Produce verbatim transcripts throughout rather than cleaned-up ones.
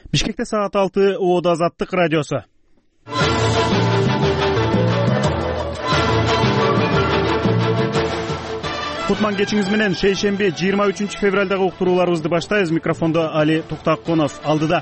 Бишкекте саат алты, Оодо Азаттык радиосу. Кутман кечиңиз менен шейшемби жыйырма үчүнчү февралдагы уктурууларыбызды баштайбыз. Микрофондо Али Туктакунов алдыда.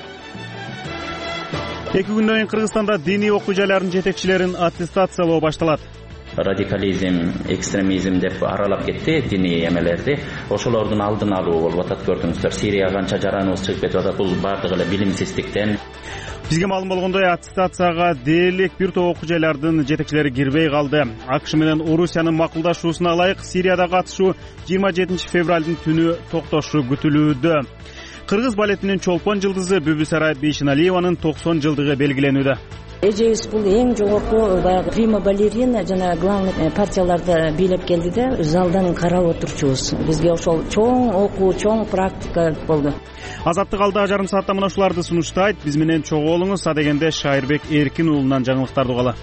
Эки күндөн кийин Кыргызстанда диний окуу жайлардын жетекчилерин аттестациялоо башталат. Радикализм, экстремизм деп аралап кетти диний эмелерди. Ошолордун алдын алуу болуп атат. Көрдүңүздөр, Сирия канча жараныбыз чыгып кетип атат. Бул бардыгы эле билимсиздиктен. Бизге маалым болгондой, аттестацияга дээрлик бир топ окуу жайлардын жетекчилери кирбей калды. АКШ менен Орусиянын макулдашуусуна ылайык Сириядагы атышуу жыйырма жетинчи февралдын түнү токтошу күтүлүүдө. Кыргыз балетинин чолпон жылдызы Бүбүсара Бейшеналиеванын токсон жылдыгы белгилениүүдө. Эжебиз бул эң жогорку баягы прима балерина жана главный партияларды бийлеп келди да, залдан карап отурчубуз. Бизге ошол чоң окуу, чоң практика болду. Азаттык алда жарым саатта мына ушуларды сунуштайт. Биз менен чогуу болуңуз. Адегенде Шайырбек Эркин уулунан жаңылыктарды угалы.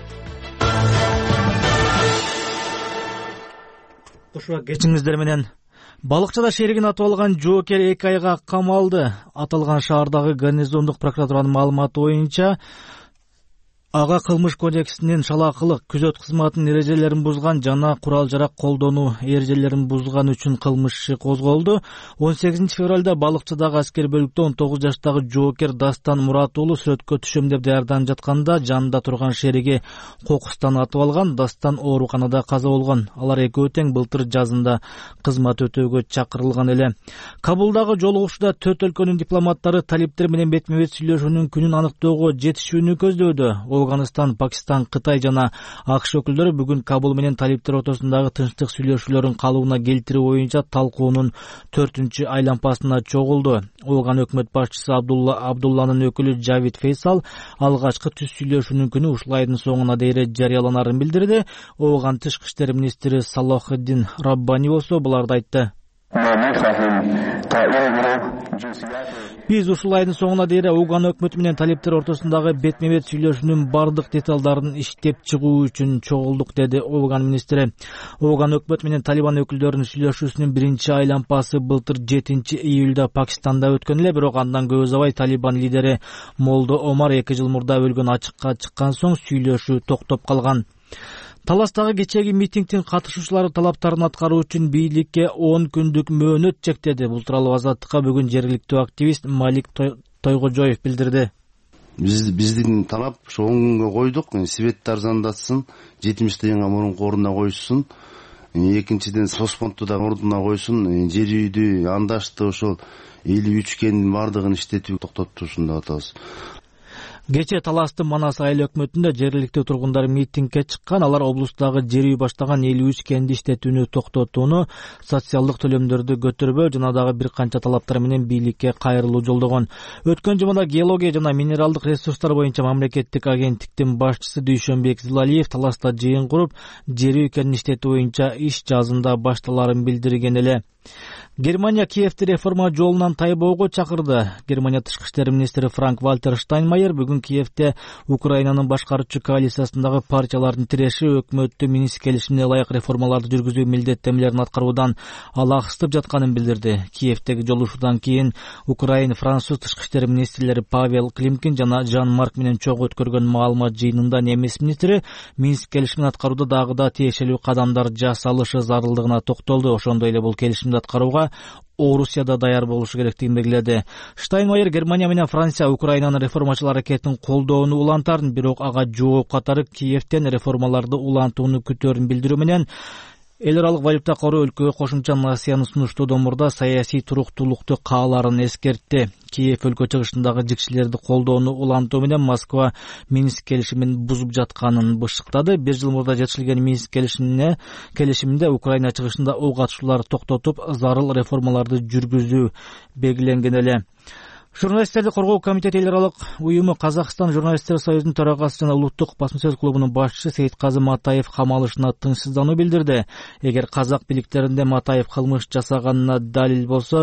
Кушуа кечиңиздер менен. Балыкчыда шеригин атып алган жоокер эки айга камалды. Аталган шаардагы гарнизондук прокуратуранын маалыматы боюнча, ага кылмыш кодексинин шалаакылык, күзөт кызматынын эрежелерин бузган жана курал-жарак колдонуу эрежелерин бузган үчүн кылмыш иши козголду. он сегизинчи февралда Балыкчыдагы аскер бөлүктө он тогуз жаштагы жоокер Дастан Мурат уулу сүрөткө түшөм деп даярданып жатканда жанында турган шериги кокустан атып алган. Дастан ооруканада каза болгон. Алар экөө тең былтыр жазында кызмат өтөөгө чакырылган эле. Кабулдагы жолугушууда төрт өлкөнүн дипломаттары талиптер менен бетме-бет сүйлөшүүнүн күнүн аныктоого жетишүүнү көздөөдө. Афганистан, Пакистан, Кытай жана АКШ өкүлдөрү бүгүн Кабул менен талиптер ортосундагы тынчтык сүйлөшүүлөрүн калыбына келтирүү боюнча талкуунун төртүнчү айлампасына чогулду. Афган өкмөт башчысы Абдулла Абдулланын өкүлү Жавид Фейсал алгачкы түз сүйлөшүүнүн күнү ушул айдын соңуна дейре жарыяланарын билдирди. Афган тышкы иштер министри Салохиддин Раббани болсо буларды айтты. Биз ушул айдын соңуна дейре Афган өкмөтү менен талиптер ортосундагы бетме-бет сүйлөшүүнүн бардык деталдарын иштеп чыгуу үчүн чогулдук, деди Афган министри. Афган өкмөтү менен Талибан өкүлдөрүнүн сүйлөшүүсүнүн биринчи айлампасы былтыр жетинчи июлда Пакистанда өткөн эле, бирок андан көп узабай Талибан лидери Молдо Омар эки жыл мурда өлгөн ачыкка чыккан соң сүйлөшүү токтоп калган. Таластагы кечээги митингдин катышуучулары талаптарын аткаруу үчүн бийликке он күндүк мөөнөт чектеди. Бул тууралуу Азаттыкка бүгүн жергиликтүү активист Малик Тойгожоев билдирди. Биз биздин талап ошо он күнгө койдук. Светти арзандатсын, жетимиштен мурунку ордуна койсун. Экинчиден соцфондду да ордуна койсун. Жер үйдү, андашты ошол элүү үч кендин бардыгын иштетүү токтотушун деп атабыз. Кечээ Таластын Манас айыл өкмөтүндө жергиликтүү тургундар митингге чыккан. Алар облустагы жер үй баштаган элүү үч кенди иштетүүнү токтотууну, социалдык төлөмдөрдү көтөрбөө жана дагы бир канча талаптар менен бийликке кайрылуу жолдогон. Өткөн жумада геология жана минералдык ресурстар боюнча мамлекеттик агенттиктин башчысы Дүйшөнбек Зилалиев Таласта жыйын куруп, жер үй кенин иштетүү боюнча иш жазында башталарын билдирген эле. Германия Киевти реформа жолунан тайбоого чакырды. Германия тышкы иштер министри Франк Вальтер Штайнмайер бүгүн Киевте Украинанын башкаруучу коалициясындагы партиялардын тиреши өкмөттү Минск келишимине ылайык реформаларды жүргүзүү милдеттенмелерин аткаруудан алаксытып жатканын билдирди. Киевтеги жолугушуудан кийин Украина француз тышкы иштер министрлери Павел Климкин жана Жан Марк менен чогуу өткөргөн маалымат жыйынында немис министри Минск келишимин аткарууда дагы да тиешелүү кадамдар жасалышы зарылдыгына токтолду. Ошондой эле бул келишимди аткарууга Орусияда даяр болушу керектигин белгиледи. Штайнмайер Германия менен Франция Украинанын реформачылар аракетин колдоону улантарын, бирок ага жооп катары Киевтен реформаларды улантууну күтөөрүн билдирүү менен эл аралык валюта кору өлкөгө кошумча насыяны сунуштоодон мурда саясий туруктуулукту кааларын эскертти. Киев өлкө чыгышындагы жикшилерди колдоону улантуу менен Москва Минск келишимин бузуп жатканын бышыктады. Бир жыл мурда жетишилген Минск келишимине келишиминде Украина чыгышында ок атышууларды токтотуп, зарыл реформаларды жүргүзүү белгиленген эле. Журналисттерди коргоо комитети эл аралык уюму Казакстан журналисттер союзунун төрагасы жана улуттук басма сөз клубунун башчысы Сейитказы Матаев камалышына тынчсыздануу билдирди. Эгер казак бийликтеринде Матаев кылмыш жасаганына далил болсо,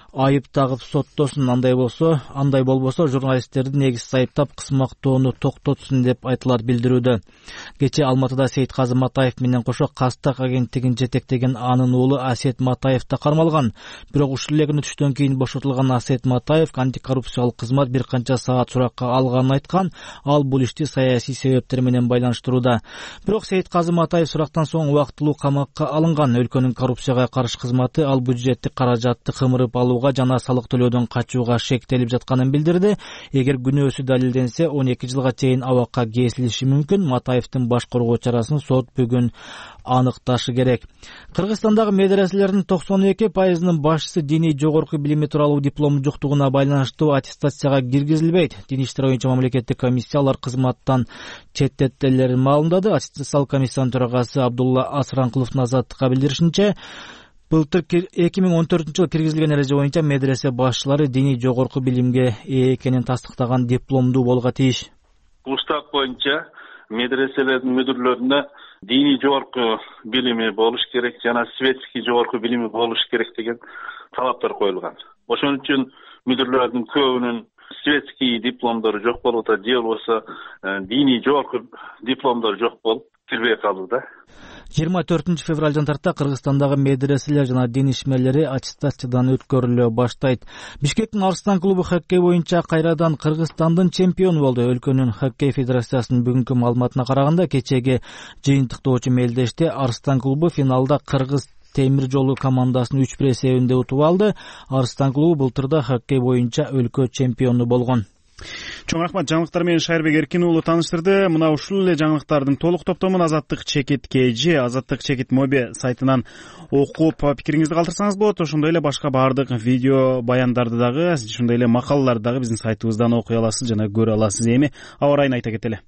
айып тагып соттосун, андай болсо, андай болбосо журналисттерди негизсиз айыптап кызмактоону токтотсун деп айтылат билдирүүдө. Кечээ Алматыда Сейитказы Матаев менен кошо Кастак агенттигин жетектеген анын уулу Асет Матаев да кармалган. Бирок ушул эле күнү түштөн кийин бошотулган Асет Матаев антикоррупциялык кызмат бир канча саат суракка алганын айткан. Ал бул ишти саясий себептер менен байланыштырууда. Бирок Сейитказы Матаев сурактан соң убактылуу камакка алынган. Өлкөнүн коррупцияга каршы кызматы ал бюджеттик каражатты кымырып алууга жана салык төлөөдөн качууга шектелип жатканын билдирди. Эгер күнөөсү далилденсе, он эки жылга чейин абакка кесилиши мүмкүн. Матаевдин баш коргоо чарасын сот бүгүн аныкташы керек. Кыргызстандагы медреселердин токсон эки пайызынын башчысы диний жогорку билими тууралуу диплому жоктугуна байланыштуу аттестацияга киргизилбейт. Дин иштери боюнча мамлекеттик комиссиялар кызматтан четтетилерин маалымдады. Аттестациялык комиссиянын төрагасы Абдулла Асранкуловдун Азаттыкка билдиришинче, былтыр эки миң он төртүнчү жылы киргизилген эреже боюнча медресе башчылары диний жогорку билимге ээ экенин тастыктаган дипломдуу болууга тийиш. Устав боюнча медреселердин мүдүрлөрүнө диний жогорку билими болуш керек жана светский жогорку билими болуш керек деген талаптар коюлган. Ошон үчүн мүдүрлөрдүн көбүнүн светский дипломдору жок болуп атат, же болбосо диний жогорку дипломдору жок болуп кирбей калууда. жыйырма төртүнчү февралдан тарта Кыргызстандагы медреселер жана дин ишмерлери аттестациядан өткөрүлө баштайт. Бишкектин Арыстан клубу хоккей боюнча кайрадан Кыргызстандын чемпиону болду. Өлкөнүн хоккей федерациясынын бүгүнкү маалыматына караганда, кечеги жыйынтыктоочу мелдеште Арыстан клубу финалда Кыргыз темир жолу командасын үч бир эсебинде утуп алды. Арыстан клубу былтырда хоккей боюнча өлкө чемпиону болгон. Чоң рахмат, жаңылыктар менен Шайырбек Эркин уулу тааныштырды. Мына ушул эле жаңылыктардын толук топтомун Азаттык чекитке же Азаттык чекит моби сайтынан окуп пикириңизди калтырсаңыз болот. Ошондой эле башка баардык видео баяндарды дагы, ошондой эле макалаларды дагы биздин сайтыбыздан окуй аласыз жана көрө аласыз. Эми аба ырайын айта кетели.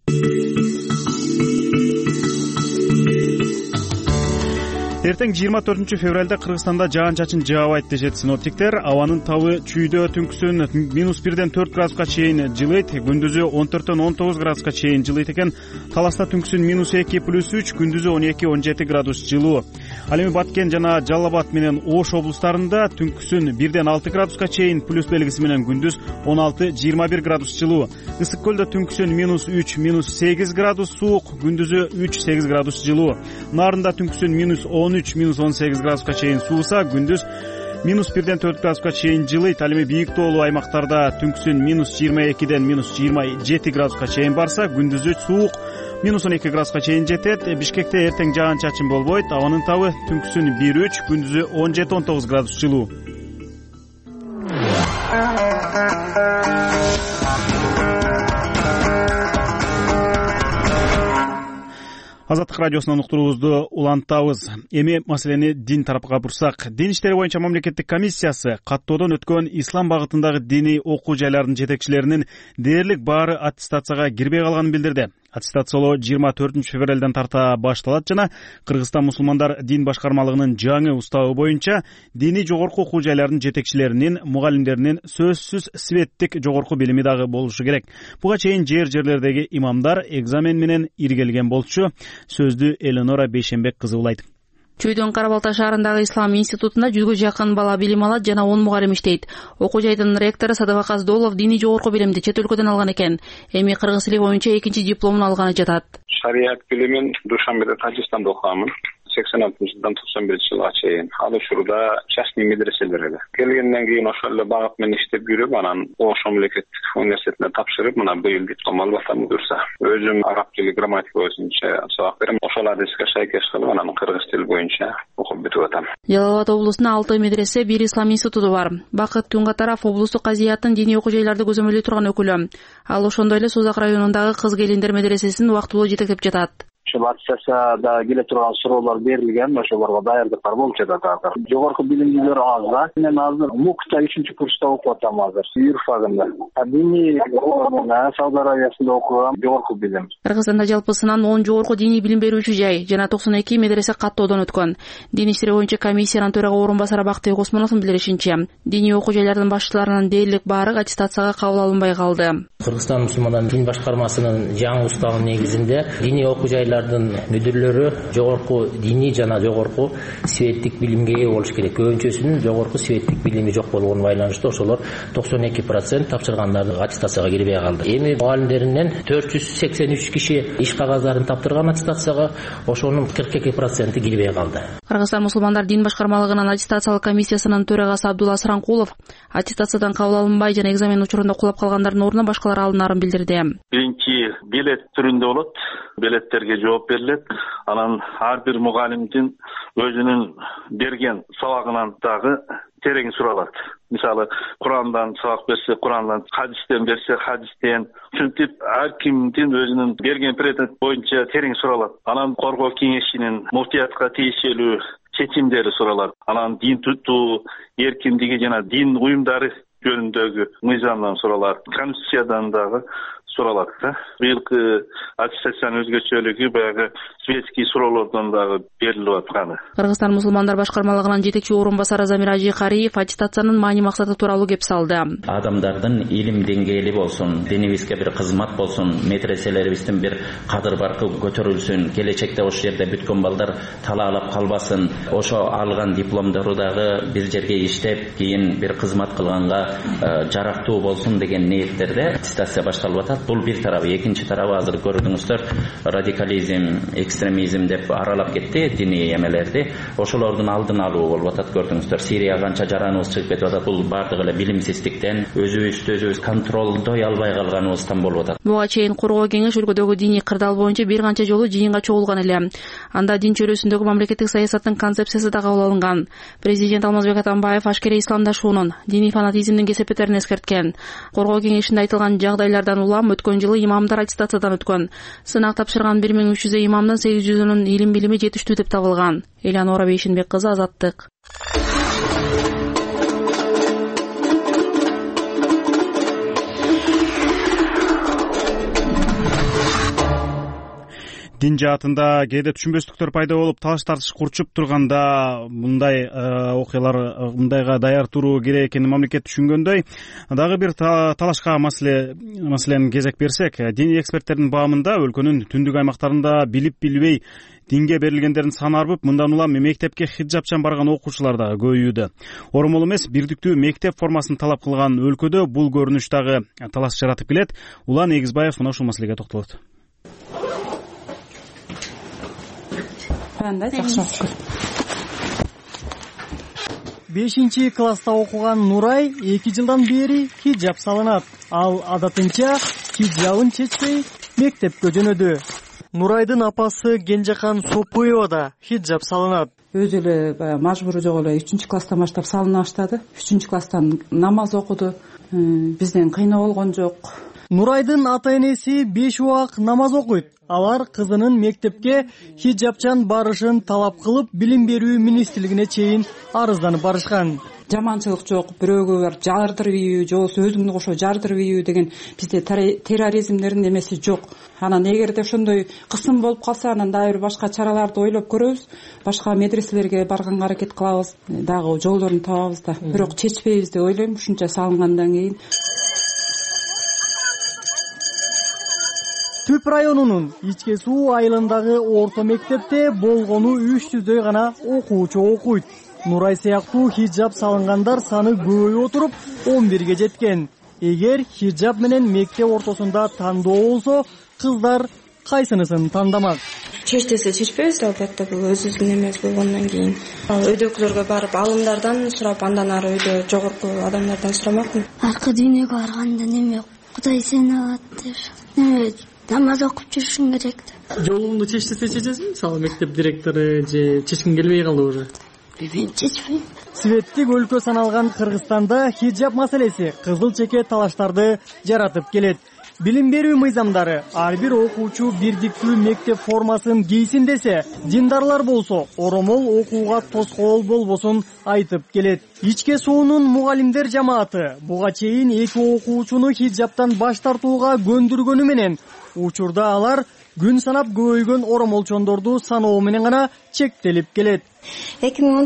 Эртең жыйырма төртүнчү февралда Кыргызстанда жаан-чачын жаабайт дешет синоптиктер. Абанын табы чүйдө түнкүсүн минус бирден төрт градуска чейин жылыйт, күндүзү он төрттөн он тогуз градуска чейин жылыйт экен. Таласта түнкүсүн минус эки плюс үч, күндүзү он эки он жети градус жылуу. Ал эми Баткен жана Жалал Абад менен Ош облустарында түнкүсүн бирден алты градуска чейин, плюс белгиси менен күндүз он алты жыйырма бир градус жылуу. Ысык көлдө түнкүсүн минус үч минус сегиз градус суук, күндүзү үч сегиз градус жылуу. Нарында түнкүсүн минус он үч минус он сегиз градуска чейин сууса, күндүз минус бирден төрт градуска чейин жылыйт. Ал эми бийик тоолуу аймактарда түнкүсүн минус жыйырма экиден минус жыйырма жети градуска чейин барса, күндүзү суук минус он эки градуска чейин жетет. Бишкекте эртең жаан-чачын болбойт. Абанын табы түнкүсүн бир үч, күндүзү он жети он тогуз градус жылуу. Азаттык радиосунан уктуруубузду улантабыз. Эми маселени дин тарапка бурсак, дин иштери боюнча мамлекеттик комиссиясы каттоодон өткөн ислам багытындагы диний окуу жайлардын жетекчилеринин дээрлик баары аттестацияга кирбей калганын билдирди. Аттестациялоо жыйырма төртүнчү февралдан тарта башталат жана Кыргызстан мусулмандар дин башкармалыгынын жаңы уставы боюнча диний жогорку окуу жайлардын жетекчилеринин, мугалимдеринин сөзсүз светтик жогорку билими дагы болушу керек. Буга чейин жер жерлердеги имамдар экзамен менен иргелген болчу. Сөздү Эленора Бейшенбек кызы улайт. Чүйдөн Карабалта шаарындагы Ислам институтунда жүзгө жакын бала билим алат жана он мугалим иштейт. Окуу жайдын ректору Садыбак Аздолов диний жогорку билимди чет өлкөдөн алган экен. Эми кыргыз тили боюнча экинчи дипломун алганы жатат. Шарият билимин Душанбеде, Тажикстанда окугамын. сексен алтынчы жылдан токсон биринчи жылга чейин ал учурда частный медреселерде келгенден кийин ошол эле багыт менен иштеп жүрүп, анан Ош мамлекеттик университетине тапшырып, мына быйыл диплом алып атам буюрса. Өзүм араб тили грамматика боюнча сабак берем. Ошол адиске шайкеш кылып, анан кыргыз тили боюнча окуп бүтүп атам. Жалал Абад облусунда алты медресе, бир ислам институту бар. Бакыт Тунгатаров облустук казыяттын диний окуу жайларды көзөмөлдөй турган өкүлү. Ал ошондой эле Созак районундагы кыз келиндер медресесин убактылуу жетектеп жатат. Ошол аттестацияда келе турган суроолор берилген, ошолорго даярдыктар болуп жатат азыр. Жогорку билимдүүлөр аз да. Мен азыр МУКта үчүнчү курста окуп атам азыр, юрфагында. Диний окугам, Сауд Арабиясында окугам, жогорку билим. Кыргызстанда жалпысынан он жогорку диний билим берүүчү жай жана токсон эки медресе каттоодон өткөн. Дин иштери боюнча комиссиянын төрага орун басары Бактыбек Осмоновдун билдиришинче, диний окуу жайлардын башчыларынын дээрлик баары аттестацияга кабыл алынбай калды. Кыргызстан мусулмандарынын дин башкармасынын жаңы уставынын негизинде диний окуу жайлар окуучулардын мүдүрлөрү жогорку диний жана жогорку светтик билимге ээ болуш керек. Көбүнчөсүнүн жогорку светтик билими жок болгонуна байланыштуу ошолор токсон эки процент тапшыргандардын аттестацияга кирбей калды. Эми мугалимдеринен төрт жүз сексен үч киши иш кагаздарын таптырган аттестацияга, ошонун кырк эки проценти кирбей калды. Кыргызстан мусулмандар дин башкармалыгынын аттестациялык комиссиясынын төрагасы Абдулла Сыранкулов аттестациядан кабыл алынбай жана экзамен учурунда кулап калгандардын ордуна башкалар алынарын билдирди. Биринчи билет түрүндө болот. Билеттерге жооп берилет. Анан ар бир мугалимдин өзүнүн берген сабагынан дагы терең суралат. Мисалы, Курандан сабак берсе, Курандан, хадистен берсе, хадистен. Ушинтип ар кимдин өзүнүн берген предмет боюнча терең суралат. Анан коргоо кеңешинин муфтиятка тийиштелүү чечимдери суралат. Анан дин тутуу эркиндиги жана дин уюмдары жөнүндөгү мыйзамдан суралат. Конституциядан дагы суралат да. Быйылкы аттестациянын өзгөчөлүгү баягы светский суроолордон дагы берилип атканы. Кыргызстан мусулмандар башкармалыгынын жетекчи орун басары Замир Ажикариев аттестациянын маани максаты тууралуу кеп салды. Адамдардын илим деңгээли болсун, динибизге бир кызмат болсун, медреселерибиздин бир кадыр баркы көтөрүлсүн, келечекте ошол жерде бүткөн балдар талаалап калбасын. Ошо алган дипломдору дагы бир жерге иштеп, кийин бир кызмат кылганга жарактуу болсун деген ниеттерде аттестация башталып атат. Бул бир тарабы. Экинчи тарабы азыр көрдүңүздөр, радикализм, экстремизм деп аралап кетти диний эмелерди. Ошолордун алдын алуу болуп атат, көрдүңүздөр. Сирия канча жараныбыз чыгып кетип атат. Бул бардыгы эле билимсиздиктен, өзүбүздү өзүбүз контролдой албай калганыбыздан болуп атат. Буга чейин Коргоо кеңеш өлкөдөгү диний кырдаал боюнча бир канча жолу жыйынга чогулган эле. Анда дин чөйрөсүндөгү мамлекеттик саясаттын концепциясы да кабыл алынган. Президент Алмазбек Атамбаев ашкерей исламдашуунун, диний фанатизмдин кесепеттерин эскерткен. Коргоо кеңешинде айтылган жагдайлардан улам өткөн жылы имамдар аттестациядан өткөн. Сынак тапшырган бир миң үч жүз имамдын сегиз жүзүнүн илим билими жетиштүү деп табылган. Элянора Бейшинбек кызы, Азаттык. Дин жаатында кээде түшүнбөстүктөр пайда болуп, талаш тартыш курчуп турганда мындай окуялар мындайга даяр туруу керек экенин мамлекет түшүнгөндөй, дагы бир талашка маселе маселен кезек берсек, диний эксперттердин баамында өлкөнүн түндүк аймактарында билип билбей динге берилгендердин саны арбып, мындан улам мектепке хиджапчан барган окуучулар дагы көбөйүүдө. Оромол эмес, бирдиктүү мектеп формасын талап кылган өлкөдө бул көрүнүш дагы талаш жаратып келет. Улан Эгизбаев мына ушул маселеге токтолот. бешинчи класста окуган Нурай эки жылдан бери хиджап салынат. Ал адатынча хиджабын чечпей мектепке жөнөдү. Нурайдын апасы Кенжекан Сопуева да хиджап салынат. Өзү эле баягы мажбуру жок эле үчүнчү класстан баштап салына баштады. үчүнчү класстан намаз окуду. Бизден кыйноо болгон жок. Нурайдын ата-энеси беш убак намаз окуйт. Алар кызынын мектепке хиджапчан барышын талап кылып, билим берүү министрлигине чейин арызданып барышкан. Жаманчылык жок, бирөөгө бар жардырып ийүү, же болбосо өзүңдү кошо жардырып ийүү деген бизде терроризмдердин эмеси жок. Анан эгерде ошондой кысым болуп калса, анан дагы бир башка чараларды ойлоп көрөбүз. Башка медреселерге барганга аракет кылабыз, дагы жолдорун табабыз да. Бирок чечпейбиз деп ойлойм, ушунча салынгандан кийин. Түп районунун Ичке Суу айылындагы орто мектепте болгону үч жүздөй гана окуучу окуйт. Нурай сыяктуу хиджап салынгандар саны көбөйүп отуруп он бирге жеткен. Эгер хиджап менен мектеп ортосунда тандоо болсо, кыздар кайсынысын тандамак? Чеч десе чечпейбиз, албетте бул өзүбүздүн эмес болгондон кийин. Өйдөгүлөргө барып алымдардан сурап, андан ары өйдө жогорку адамдардан сурамакмын. Аркы дүйнөгө барганда неме Кудай сени алат деп. Неме намаз окуп жүрүшүң керек деп. Жолуңду чеч десе чечесиң? Мисалы мектеп директору же чечкиң келбей калды уже? Мен чечпейм. Светтик өлкө саналган Кыргызстанда хиджап маселеси кызыл чеке талаштарды жаратып келет. Билим берүү мыйзамдары ар бир окуучу бирдиктүү мектеп формасын кийсин десе, диндарлар болсо оромол окууга тоскоол болбосун айтып келет. Ичке Суунун мугалимдер жамааты буга чейин эки окуучуну хиджаптан баш тартууга көндүргөнү менен, учурда алар күн санап көбөйгөн оромолчондорду саноо менен гана чектелип келет. эки миң он төрт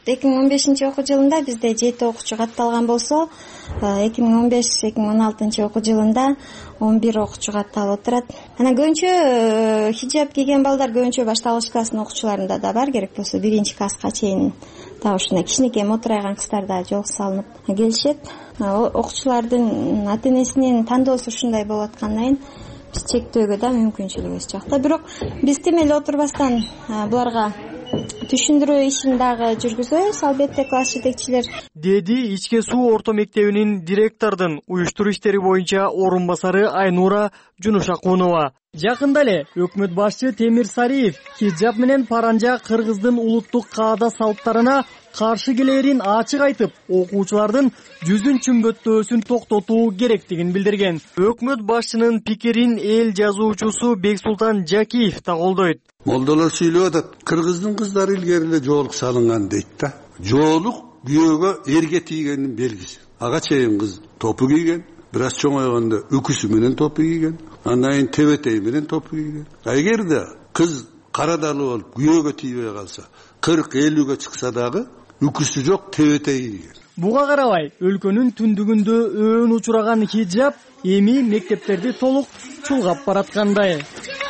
эки миң он бешинчи окуу жылында бизде жети окуучу катталган болсо, эки миң он беш эки миң он алтынчы окуу жылында он бир окуучу катталып отурат. Анан көбүнчө хиджаб кийген балдар көбүнчө башталгыч класстын окуучуларында да бар, керек болсо биринчи класска чейин дагы ушундай кичинекей мотурайган кыздар да жол салынып келишет. Окуучулардын ата энесинин тандоосу ушундай болуп аткандан кийин биз чектөөгө да мүмкүнчүлүгүбүз жок да. Бирок биз тим эле отурбастан буларга түшүндүрүү ишин дагы жүргүзөбүз, албетте класс жетекчилер, деди Ичке суу орто мектебинин директордун уюштуруу иштери боюнча орун басары Айнура Жунушакунова. Жакында эле өкмөт башчы Темир Сариев хиджаб менен паранжа кыргыздын улуттук каада салттарына каршы келерин ачык айтып, окуучулардын жүзүн чүмбөттөөсүн токтотуу керектигин билдирген. Өкмөт башчынын пикирин эл жазуучусу Бексултан Жакиев да колдойт. Молдолор сүйлөп атат, кыргыздын кыздары илгери эле жоолук салынган дейт да. Жоолук күйөөгө эрге тийгендин белгиси. Ага чейин кыз топу кийген, бир аз чоңойгондо үкүсү менен топу кийген, андан кийин тебетеи менен топу кийген. Эгерде кыз карадалы болуп күйөөгө тийбей калса, кырк элүүгө чыкса дагы үкүсү жок, тебетеи кийген. Буга карабай, өлкөнүн түндүгүндө өөн учураган хиджаб эми мектептерди толук чулгап бараткандай.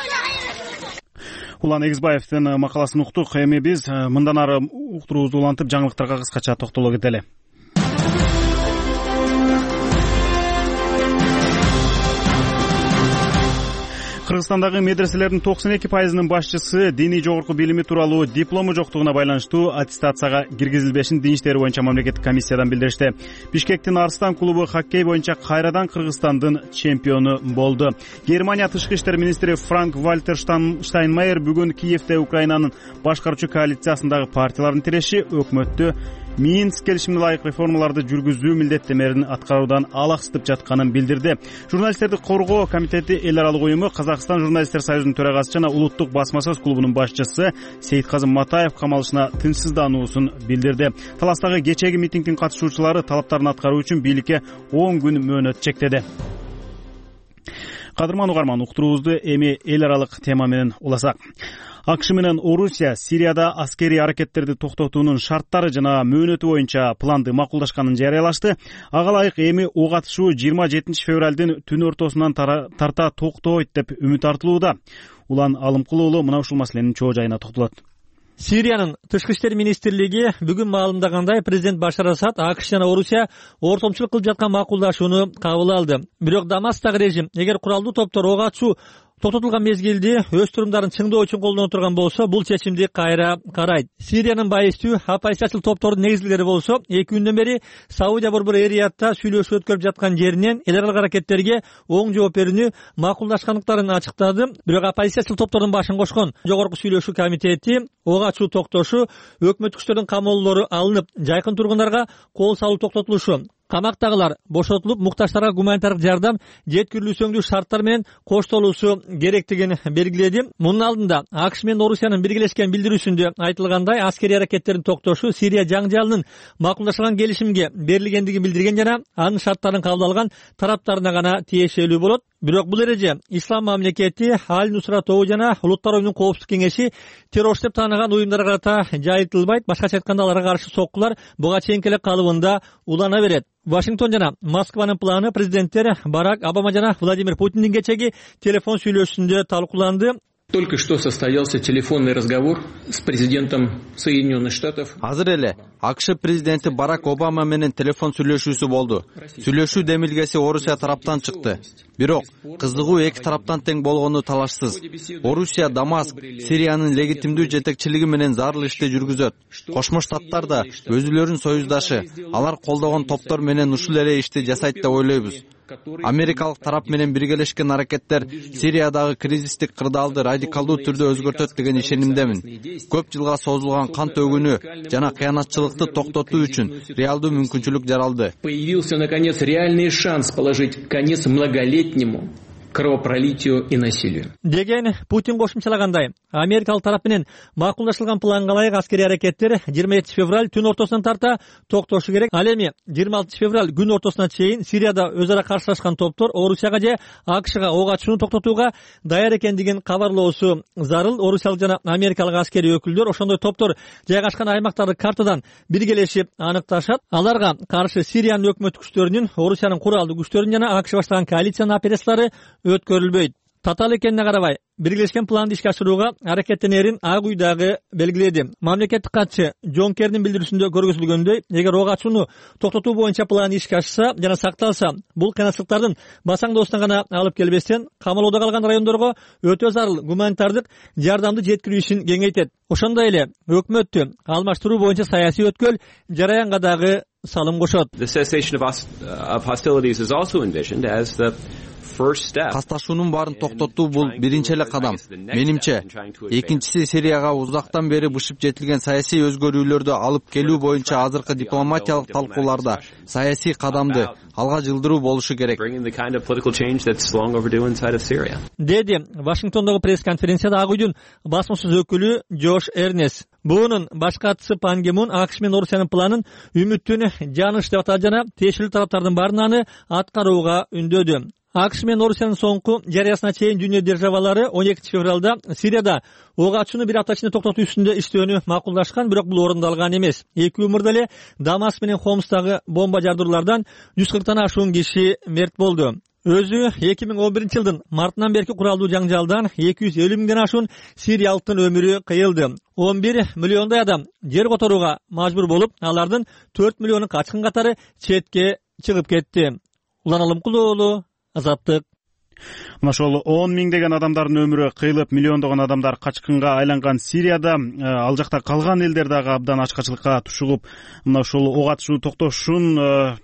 Улан Эгизбаевдин макаласын уктук. Эми биз мындан ары уктуруубузду улантып жаңылыктарга кыскача токтоло кетели. Кыргызстандагы медреселердин токсон эки пайызынын башчысы диний жогорку билими тууралуу диплому жоктугуна байланыштуу аттестацияга киргизилбешин Дин иштери боюнча мамлекеттик комиссиядан билдиришти. Бишкектин Арстан клубу хоккей боюнча кайрадан Кыргызстандын чемпиону болду. Германия тышкы иштер министри Франк Вальтер Штайнмайер бүгүн Киевде Украинанын башкаруучу коалициясындагы партиялардын тиреши өкмөттү Минск келишимине ылайык реформаларды жүргүзүү милдеттемелерин аткаруудан алаксытып жатканын билдирди. Журналисттерди коргоо комитети эл аралык уюму Казакстан журналисттер союзунун төрагасы жана улуттук басма сөз клубунун башчысы Сейитказым Матаев камалышына тынчсыздануусун билдирди. Таластагы кечээги митингдин катышуучулары талаптарын аткаруу үчүн бийликке он күн мөөнөт чектеди. Кадырман угарман, уктуруубузду эми эл аралык тема менен уласак. АКШ менен Орусия Сирияда аскерий аракеттерди токтотуунун шарттары жана мөөнөтү боюнча планды макулдашканын жарыялашты. Ага ылайык эми ок атышуу жыйырма жетинчи февралдын түн ортосунан тарта токтойт деп үмүт артылууда. Улан Алымкулуу уулу мына ушул маселенин чоо жайына токтолот. Сириянын тышкы иштер министрлиги бүгүн маалымдагандай президент Башар Асад АКШ жана Орусия ортомчулук кылып жаткан макулдашууну кабыл алды. Бирок Дамасктагы режим эгер куралдуу топтор ок атышуу токтотулган мезгилди өз турумдарын чыңдоо үчүн колдоно турган болсо, бул чечимди кайра карайт. Сириянын байыстуу оппозициячыл топтордун негизгилери болсо, эки күндөн бери Саудия борбору Эриятта сүйлөшүү өткөрүп жаткан жеринен эл аралык аракеттерге оң жооп берүүнү макулдашкандыктарын ачыктады. Бирок оппозициячыл топтордун башын кошкон жогорку сүйлөшүү комитети ок атышуу токтошу, өкмөт күчтөрүнүн камоолдору алынып, жайкын тургундарга кол салуу токтотулушу, камактагылар бошотулуп, муктаждарга гуманитардык жардам жеткирилүүсүңдүү шарттар менен коштолуусу керектигин белгиледи. Мунун алдында АКШ менен Орусиянын биргелешкен билдирүүсүндө айтылгандай, аскерий аракеттердин токтошу Сирия жаңжалынын макулдашылган келишимге берилгендигин билдирген жана анын шарттарын кабыл алган тараптарына гана тиешелүү болот. Бирок бул эреже Ислам мамлекети, Ал Нусра тобу жана Улуттар оюнунун коопсуздук кеңеши террорчу деп тааныган уюмдарга карата жайылтылбайт. Башкача айтканда, аларга каршы соккулар буга чейинки эле калыбында улана берет. Вашингтон жана Москванын планы президенттер Барак Обама жана Владимир Путиндин кечеги телефон сүйлөшүүсүндө талкууланды. Только что состоялся телефонный разговор с президентом Соединенных Штатов. Азыр эле АКШ президенти Барак Обама менен телефон сүйлөшүүсү болду. Сүйлөшүү демилгеси Орусия тараптан чыкты. Бирок кызыгуу эки тараптан тең болгону талашсыз. Орусия Дамаск Сириянын легитимдүү жетекчилиги менен зарыл ишти жүргүзөт. Кошмо Штаттар да өзүлөрүнүн союздашы, алар колдогон топтор менен ушул эле ишти жасайт деп ойлойбуз. Америкалык тарап менен биргелешкен аракеттер Сириядагы кризистик кырдаалды радикалдуу түрдө өзгөртөт деген ишенимдемин. Көп жылга созулган кан төгүүнү жана кыянатчылыкты токтотуу үчүн реалдуу мүмкүнчүлүк жаралды. Появился наконец реальный шанс положить конец многолетнему кровопролитию и насилию. Деген Путин кошумчалагандай, америкалык тарап менен макулдашылган планга ылайык аскерий аракеттер жыйырма жетинчи февраль түн ортосунан тарта токтошу керек. Ал эми жыйырма алтынчы февраль күн ортосуна чейин Сирияда өз ара каршылашкан топтор Орусияга же АКШга ок атышууну токтотууга даяр экендигин кабарлоосу зарыл. Орусиялык жана америкалык аскерий өкүлдөр ошондой топтор жайгашкан аймактарды картадан биргелешип аныкташат. Аларга каршы Сириянын өкмөт күчтөрүнүн, Орусиянын куралдуу күчтөрүнүн жана АКШ баштаган коалициянын операциялары өткөрүлбөйт. Татаал экенине карабай, биргелешкен планды ишке ашырууга аракеттенерин Ак үй дагы белгиледи. Мамлекеттик катчы Джон Керринин билдирүүсүндө көргөзүлгөндөй, эгер ок атышууну токтотуу боюнча план ишке ашса жана сакталса, бул кыйынчылыктардын басаңдоосуна гана алып келбестен, камалоодо калган райондорго өтө зарыл гуманитардык жардамды жеткирүү ишин кеңейтет. Ошондой эле өкмөттү алмаштыруу боюнча саясий өткөл жараянга дагы салым кошот. Касташуунун баарын токтотуу бул биринчи эле кадам. Менимче, экинчиси Сирияга узактан бери бышып жетилген саясий өзгөрүүлөрдү алып келүү боюнча азыркы дипломатиялык талкууларда саясий кадамды алга жылдыруу болушу керек. Деди Вашингтондогу пресс-конференцияда Ак үйдүн басмасөз өкүлү Джош Эрнес. Буунун баш катчысы Пан Ги Мун АКШ менен Орусиянын планын үмүттүн жааныш деп атады жана тиешелүү тараптардын баарын аны аткарууга үндөдү. АКШ менен Орусиянын соңку жарыясына чейин дүйнө державалары он экинчи февралда Сирияда ок атышууну бир апта ичинде токтотуу үстүндө иштөөнү макулдашкан, бирок бул орундалган эмес. Эки өмүрдө эле Дамаск менен Хомстагы бомба жардыруулардан жүз кырктан ашуун киши мерт болду. Өзү эки миң он биринчи жылдын мартынан берки куралдуу жаңжалдан эки жүз элүү миңден ашуун сириялыктын өмүрү кыйылды. он бир миллиондой адам жер которууга мажбур болуп, алардын төрт миллиону качкын катары четке чыгып кетти. Улан Алымкулуу уулу, Азаттык. Мына ошол он миңдеген адамдардын өмүрү кыйылып, миллиондогон адамдар качкынга айланган Сирияда ал жакта калган элдер дагы абдан ачкачылыкка тушулуп, мына ошол ок атышуу токтошун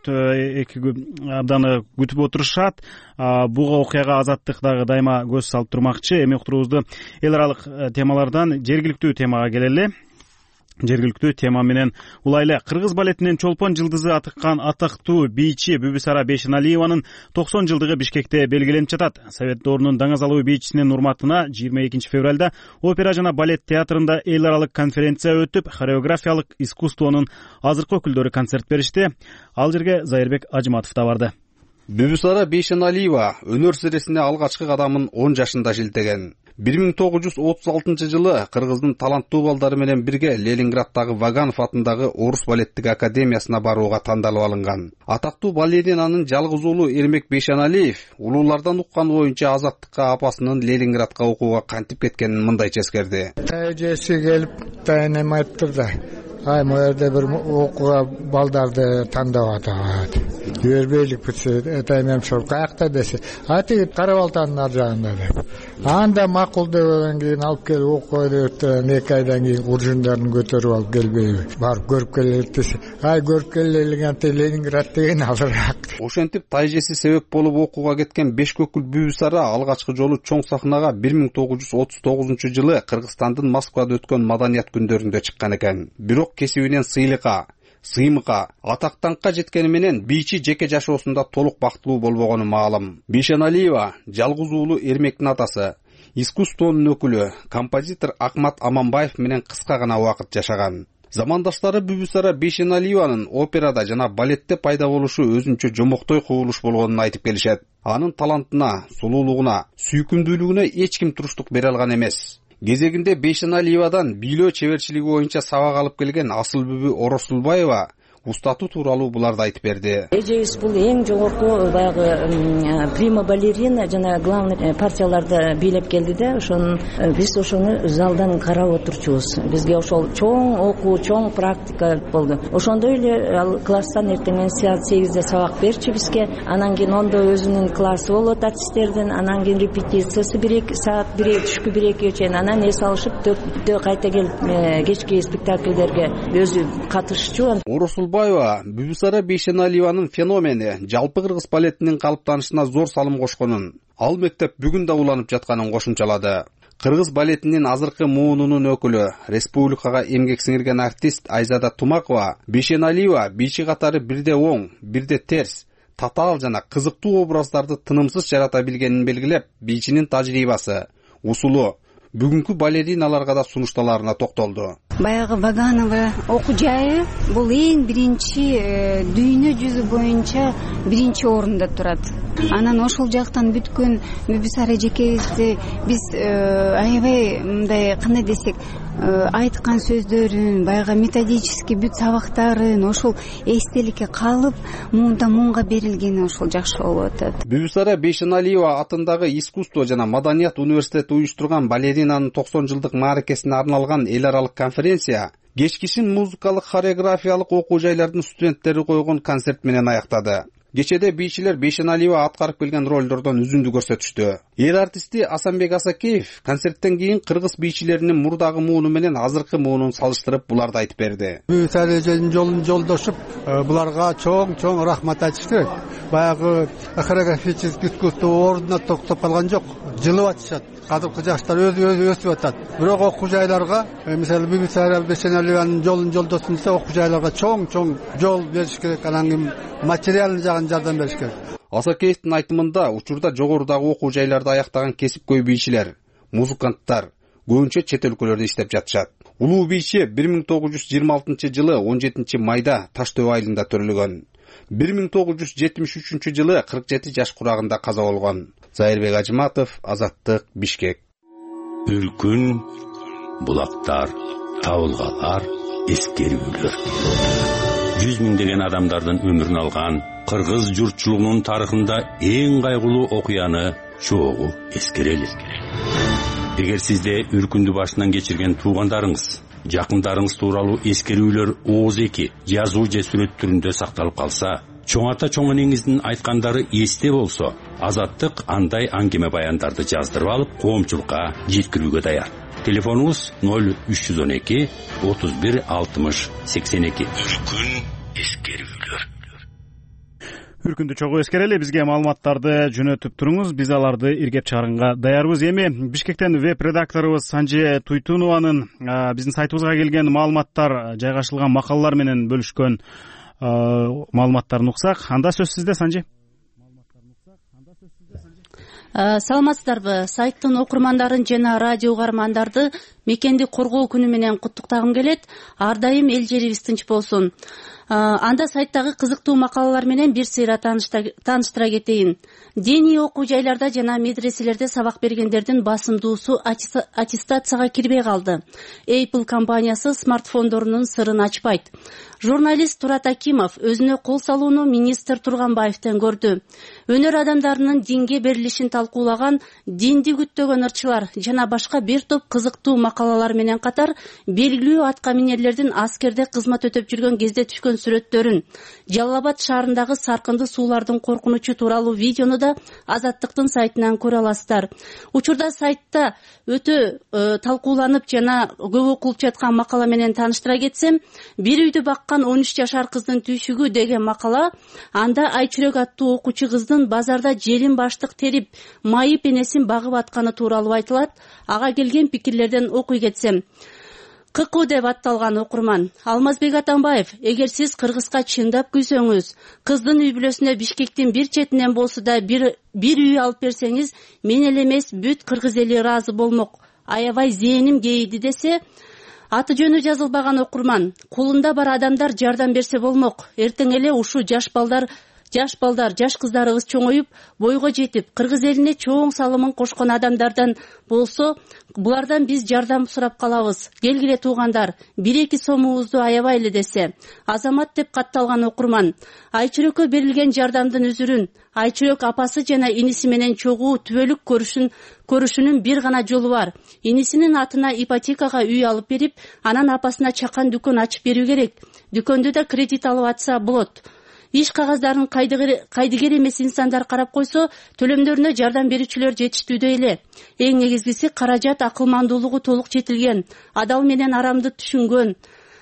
абдан күтүп отурушат. Буга окуяга Азаттык дагы дайыма көз салып турмакчы. Эми уктуруубузду эл аралык темалардан жергиликтүү темага келели. Жергиликтүү тема менен улайлы. Кыргыз балетинин чолпон жылдызы атыккан атактуу бийчи Бүбүсара Бейшеналиеванын токсон жылдыгы Бишкекте белгиленип жатат. Совет доорунун даңазалуу бийчисинин урматына жыйырма экинчи февралда опера жана балет театрында эл аралык конференция өтүп, хореографиялык искусствонун азыркы өкүлдөрү концерт беришти. Ал жерге Зайырбек Ажыматов да барды. Бүбүсара Бейшеналиева өнөр сиресине алгачкы кадамын он жашында шилтеген. бир миң тогуз жүз отуз алтынчы жылы Кыргыздын таланттуу балдары менен бирге Ленинграддагы Ваганов атындагы Орус балеттик академиясына барууга тандалып алынган. Атактуу балеринанын жалгыз уулу Эрмек Бейшеналиев улуулардан уккан боюнча Азаттыкка апасынын Ленинградка окууга кантип кеткенин мындайча эскерди. Тажеси келип тайнем айттыр да. Ай, моерде бир окууга балдарды тандап атат. Жибербейлик бүтсө, тайнем шол каякта десе, а тиги Карабалтанын ар жагында деп. Анда макул дегенден кийин алып келип окуйду, эки айдан кийин уржундарын көтөрүп алып келбейби? Барып көрүп келелик десе, ай көрүп келелик Ленинград деген алыраак. Ошентип тайжеси себеп болуп окууга кеткен беш көкүл Бүбүсара алгачкы жолу чоң сахнага бир миң тогуз жүз отуз тогузунчу жылы Кыргызстандын Москвада өткөн маданият күндөрүндө чыккан экен. Бирок кесибинен сыйлыкка, сыймыкка, атактанкка жеткени менен бийчи жеке жашоосунда толук бактылуу болбогону маалым. Бейшеналиева жалгыз уулу Эрмектин атасы, искусствонун өкүлү, композитор Акмат Аманбаев менен кыска гана убакыт жашаган. Замандаштары Бүбүсара Бейшеналиеванын операда жана балетте пайда болушу өзүнчө жомоктой кубулуш болгонун айтып келишет. Анын талантына, сулуулугуна, сүйкүмдүүлүгүнө эч ким туруштук бере алган эмес. Кезегинде Бейшеналиевадан бийлөө чеберчилиги боюнча сабак алып келген Асылбүбү Оросулбаева устатуу тууралуу буларды айтып берди. Эжебиз бул эң жогорку баягы прима балерина жана главный партияларды бийлеп келди да, ошону биз ошону залдан карап отурчубуз. Бизге ошол чоң окуу, чоң практика болду. Ошондой эле ал класстан эртең менен саат сегизде сабак берчү бизге. Анан кийин ондо өзүнүн классы болот артисттердин, анан кийин репетициясы бир эки саат, бир түшкү бир экиге чейин, анан эс алышып төрттө кайта келип кечки спектакльдерге өзү катышчу. Оросулбаева Бүбүсара Бейшеналиеванын феномени жалпы кыргыз балетинин калыптанышына зор салым кошконун, ал мектеп бүгүн да уланып жатканын кошумчалады. Кыргыз балетинин азыркы муунунун өкүлү, республикага эмгек сиңирген артист Айзада Тумакова Бейшеналиева бийчи катары бирде оң, бирде терс, татаал жана кызыктуу образдарды тынымсыз жарата билгенин белгилеп, бийчинин тажрыйбасы, усулу, бүгүнкү балериналарга да сунушталарына токтолду. Баягы Ваганова окуу жайы бул эң биринчи дүйнө жүзү боюнча биринчи орунда турат. Анан ошол жактан бүткөн Мүбүсара эжекебизди биз аябай мындай кандай десек айткан сөздөрүн, баягы методический бүт сабактарын ошол эстеликке калып, муунда муунга берилгени ошол жакшы болуп атат. Мүбүсара Бейшеналиева атындагы искусство жана маданият университети уюштурган балеринанын токсон жылдык мааракесине арналган эл аралык конференция кечкишин музыкалык хореографиялык окуу жайлардын студенттери койгон концерт менен аяктады. Кечеде бийчилер Бейшеналиева аткарып келген ролдордон үзүндү көрсөтүштү. Эл артисти Асанбек Асакеев концерттен кийин кыргыз бийчилеринин мурдагы мууну менен азыркы муунун салыштырып буларды айтып берди. Мүбүсара эженин жолун жолдошуп, буларга чоң-чоң рахмат айтыш керек. Баягы хореографический искусство ордуна токтоп калган жок, жылып атышат. Кадыркы жаштар өзү-өзү өсүп атат. Бирок окуу жайларга, мисалы Мүбүсара Бейшеналиеванын жолун жолдосун десе, окуу жайларга чоң-чоң жол бериш керек, анан кийин материалдык жагын жардам бериш керек. Асакеевдин айтымында учурда жогорудагы окуу жайларды аяктаган кесипкөй бийчилер, музыканттар көбүнчө чет өлкөлөрдө иштеп жатышат. Улуу бийчи бир миң тогуз жүз жыйырма алтынчы жылы он жетинчи майда Таш төбө айылында төрөлгөн. бир миң тогуз жүз жетимиш үчүнчү жылы кырк жети жаш курагында каза болгон. Зайырбек Ажыматов, Азаттык, Бишкек. Өлкүн, булактар, табылгалар, эскерүүлөр. Жүз миңдеген адамдардын өмүрүн алган кыргыз журтчулугунун тарыхында эң кайгылуу окуяны чогуу эскерели. Эгер сизде үркүндү башынан кечирген туугандарыңыз, жакындарыңыз тууралуу эскерүүлөр ооз эки жазуу же сүрөт түрүндө сакталып калса, чоң ата чоң энеңиздин айткандары эсте болсо, Азаттык андай аңгеме баяндарды жаздырып алып, коомчулукка жеткирүүгө даяр. Телефонуңуз ноль үч жүз он эки отуз бир алтымыш сексен эки. Үркүн эскерүүлөр. Үркүндү чогуу эскерели, бизге маалыматтарды жөнөтүп туруңуз, биз аларды иргеп чыгарганга даярбыз. Эми Бишкектен веб редакторубуз Санже Туйтунованын биздин сайтыбызга келген маалыматтар, жайгашылган макалалар менен бөлүшкөн маалыматтарын уксак. Анда сөз сизде, Санже. Саламатсыздарбы? Сайттын окурмандарын жана радио угармандарды мекенди коргоо күнү менен куттуктагым келет. Ар дайым эл жерибиз тынч болсун. Анда сайттагы кызыктуу макалалар менен бир сыйра тааныштыра кетейин. Диний окуу жайларда жана медреселерде сабак бергендердин басымдуусу аттестацияга кирбей калды. Apple компаниясы смартфондорунун сырын ачпайт. Журналист Турат Акимов өзүнө кол салууну министр Турганбаевден көрдү. Өнөр адамдарынын динге берилишин талкуулаган динди күттөгөн ырчылар жана башка бир топ кызыктуу макалалар менен катар белгилүү аткаминерлердин аскерде кызмат өтөп жүргөн кезде түшкөн сүрөттөрүн, Жалал Абад шаарындагы саркынды суулардын коркунучу тууралуу видеону да Азаттыктын сайтынан көрө аласыздар. Учурда сайтта өтө э, талкууланып жана көп окулуп жаткан макала менен тааныштыра кетсем, бир үйдү баккан он үч жашар кыздын түйшүгү деген макала, анда Айчүрөк аттуу окуучу кыздын базарда желин баштык терип, майып энесин багып атканы тууралуу айтылат. Ага келген пикирлерден окуй кетсем, ККУ деп атталган окурман. Алмазбек Атамбаев, эгер сиз кыргызга чындап күйсөңүз, кыздын үй бүлөсүнө Бишкектин бир четинен болсо да бир бир үй алып берсеңиз, мен эле эмес, бүт кыргыз эли ыраазы болмок. Аябай зээним кейиди десе, аты жөнү жазылбаган окурман. Колунда бар адамдар жардам берсе болмок. Эртең эле ушу жаш балдар Жаш балдар, жаш кыздарыбыз чоңоюп, бойго жетип, кыргыз элине чоң салымын кошкон адамдардан болсо, булардан биз жардам сурап калабыз. Келгиле туугандар, бир-эки сомубузду аябайлы десе. Азамат деп катталган окурман. Айчүрөккө берилген жардамдын үзүрүн Айчүрөк апасы жана иниси менен чогуу түбөлүк көрүшүн көрүшүнүн бир гана жолу бар. Инисинин атына ипотекага үй алып берип, анан апасына чакан дүкөн ачып берүү керек. Дүкөндө да кредит алып атса болот. Иш кагаздарын кайдыгер эмес инсандар карап койсо, төлөмдөрүнө жардам берүүчүлөр жетиштүүдө эле. Эң негизгиси каражат акылмандуулугу толук жетилген, адал менен арамды түшүнгөн,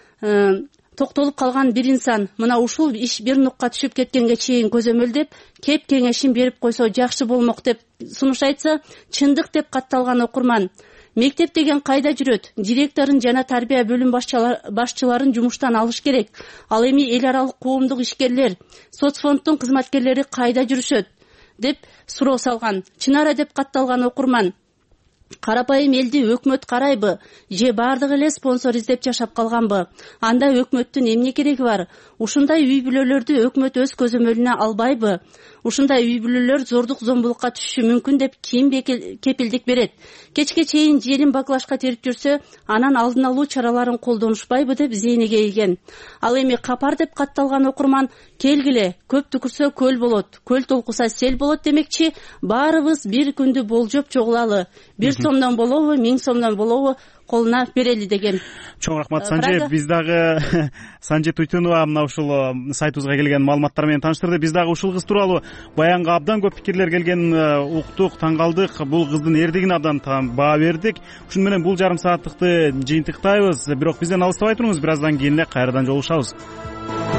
токтолуп калган бир инсан мына ушул иш бир нукка түшүп кеткенге чейин көзөмөлдөп, кеп кеңешин берип койсо жакшы болмок деп сунуш айтса, чындык деп катталган окурман. Мектеп деген кайда жүрөт? Директорун жана тарбия бөлүм башчыларын жумуштан алыш керек. Ал эми эл аралык коомдук ишкерлер, соцфонддун кызматкерлери кайда жүрүшөт? Деп суроо салган. Чынара деп катталган окурман. Карапайым элди өкмөт карайбы же бардыгы эле спонсор издеп жашап калганбы? Анда өкмөттүн эмне кереги бар? Ушундай үй бүлөлөрдү өкмөт өз көзөмөлүнө албайбы? Ушундай үй бүлөлөр зордук зомбулукка түшүшү мүмкүн деп ким кепилдик берет? Кечке чейин желин баклашка терип жүрсө, анан алдын алуу чараларын колдонушпайбы деп зээнеге ийген. Ал эми капар деп катталган окурман келгиле, көп түкүрсө көл болот, көл толкуса сел болот демекчи, баарыбыз бир күндү болжоп чогулалы. Бир сомдон болобу, миң сомдон болобу, колуна берели деген. Чоң рахмат Санже. Биз дагы Санже Туйтунова мына ушул сайтыбызга келген маалыматтар менен тааныштырды. Биз дагы ушул кыз тууралуу баянга абдан көп пикирлер келген уктук, таң калдык. Бул кыздын эрдигине абдан баа бердик. Ушун менен бул жарым сааттыкты жыйынтыктайбыз. Бирок бизден алыстабай туруңуз, бир аздан кийин эле кайрадан жолугушабыз.